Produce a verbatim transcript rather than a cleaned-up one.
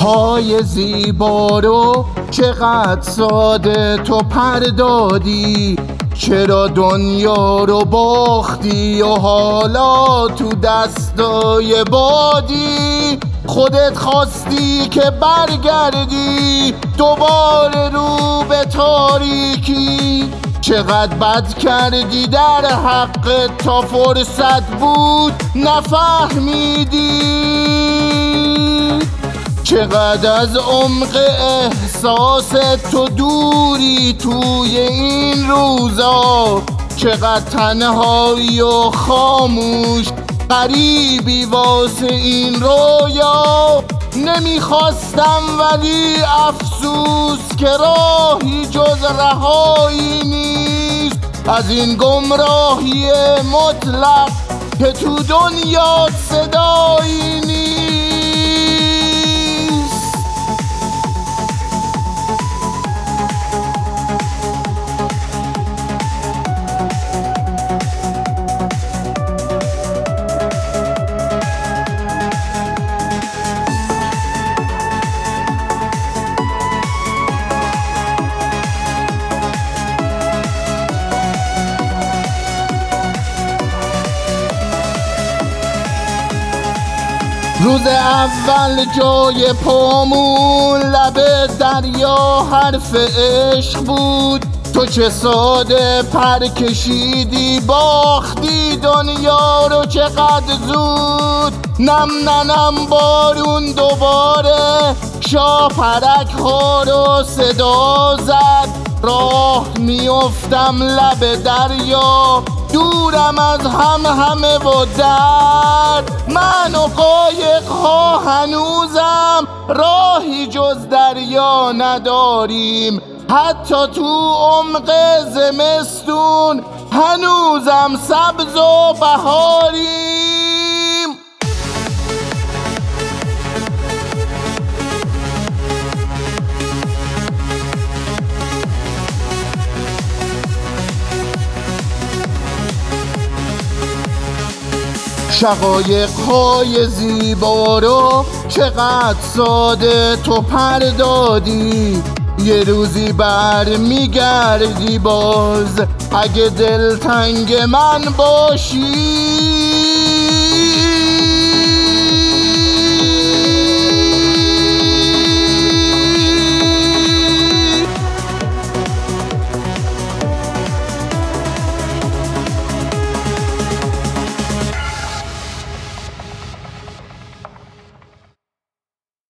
های زیبا رو چقدر ساده تو پردادی، چرا دنیا رو باختی و حالا تو دستای بادی؟ خودت خواستی که برگردی دوباره رو به تاریکی، چقدر بد کردی در حق تا فرصت بود نفهمیدی، چقدر از عمق احساس تو دوری توی این روزا، چقدر تنهایی و خاموش غریبی واسه این رویا. نمیخواستم ولی افسوس که راهی جز رهایی نیست از این گمراهی مطلق که تو دنیا صدایی نیست. روز اول جای پامون لب دریا حرف عشق بود، تو چه ساده پر کشیدی باختی دنیا رو چقدر زود. نم ننم بارون دوباره شاپرک ها رو صدا زد، راه میافتم لب دریا دورم از هم همه و درد. من و قایق ها هنوزم راهی جز دریا نداریم، حتی تو عمق زمستون هنوزم سبز و بهاریم. شقایق های زیبا رو چقدر ساده تو پردادی، یه روزی بر میگردی باز اگه دلتنگ من باشی.